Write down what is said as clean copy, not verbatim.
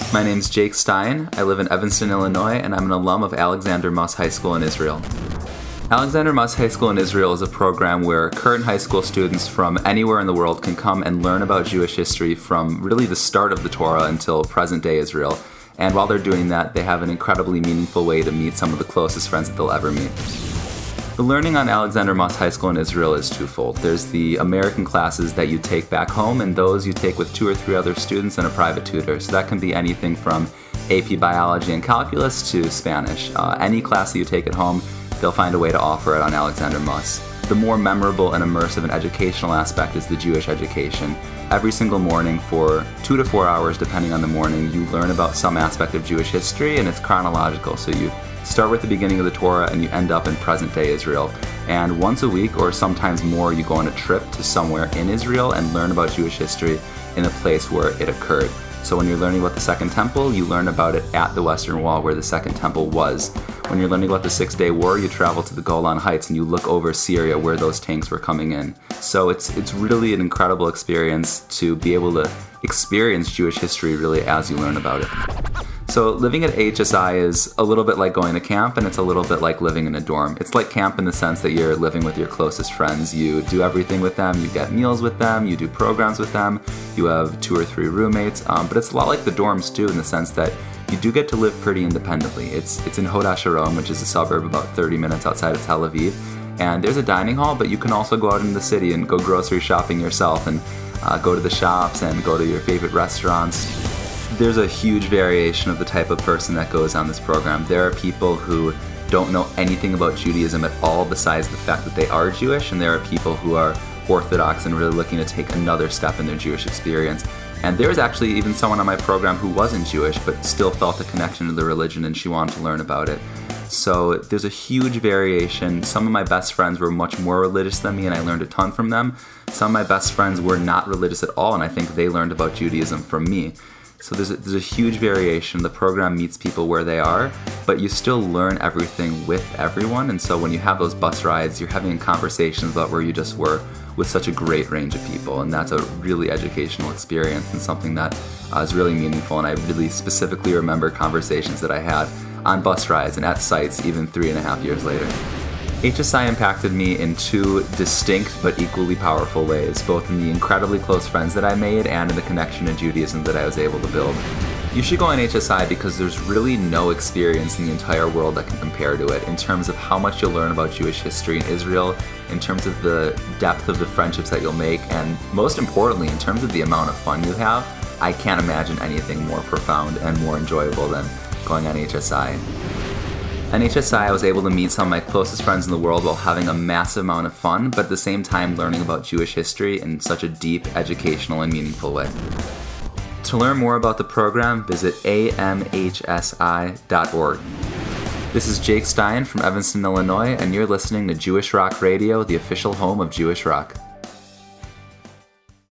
My name's Jake Stein. I live in Evanston, Illinois, and I'm an alum of Alexander Muss High School in Israel. Alexander Muss High School in Israel is a program where current high school students from anywhere in the world can come and learn about Jewish history from really the start of the Torah until present-day Israel. And while they're doing that, they have an incredibly meaningful way to meet some of the closest friends that they'll ever meet. The learning on Alexander Muss High School in Israel is twofold. There's the American classes that you take back home, and those you take with 2 or 3 other students and a private tutor. So that can be anything from AP Biology and Calculus to Spanish. Any class that you take at home, they'll find a way to offer it on Alexander Muss. The more memorable and immersive and educational aspect is the Jewish education. Every single morning for 2 to 4 hours, depending on the morning, you learn about some aspect of Jewish history, and it's chronological. So you start with the beginning of the Torah and you end up in present-day Israel. And once a week, or sometimes more, you go on a trip to somewhere in Israel and learn about Jewish history in a place where it occurred. So when you're learning about the Second Temple, you learn about it at the Western Wall where the Second Temple was. When you're learning about the Six-Day War, you travel to the Golan Heights and you look over Syria where those tanks were coming in. So it's really an incredible experience to be able to experience Jewish history really as you learn about it. So living at HSI is a little bit like going to camp, and it's a little bit like living in a dorm. It's like camp in the sense that you're living with your closest friends. You do everything with them, you get meals with them, you do programs with them, you have 2 or 3 roommates, but it's a lot like the dorms too in the sense that you do get to live pretty independently. It's in Hod HaSharon, which is a suburb about 30 minutes outside of Tel Aviv, and there's a dining hall, but you can also go out into the city and go grocery shopping yourself and go to the shops and go to your favorite restaurants. There's a huge variation of the type of person that goes on this program. There are people who don't know anything about Judaism at all besides the fact that they are Jewish, and there are people who are Orthodox and really looking to take another step in their Jewish experience. And there's actually even someone on my program who wasn't Jewish but still felt a connection to the religion and she wanted to learn about it. So there's a huge variation. Some of my best friends were much more religious than me and I learned a ton from them. Some of my best friends were not religious at all and I think they learned about Judaism from me. So there's a huge variation. The program meets people where they are, but you still learn everything with everyone. And so when you have those bus rides, you're having conversations about where you just were with such a great range of people. And that's a really educational experience and something that is really meaningful. And I really specifically remember conversations that I had on bus rides and at sites even 3.5 years later. HSI impacted me in 2 distinct but equally powerful ways, both in the incredibly close friends that I made and in the connection to Judaism that I was able to build. You should go on HSI because there's really no experience in the entire world that can compare to it in terms of how much you'll learn about Jewish history in Israel, in terms of the depth of the friendships that you'll make, and most importantly, in terms of the amount of fun you have. I can't imagine anything more profound and more enjoyable than going on HSI. At HSI, I was able to meet some of my closest friends in the world while having a massive amount of fun, but at the same time learning about Jewish history in such a deep, educational, and meaningful way. To learn more about the program, visit amhsi.org. This is Jake Stein from Evanston, Illinois, and you're listening to Jewish Rock Radio, the official home of Jewish rock.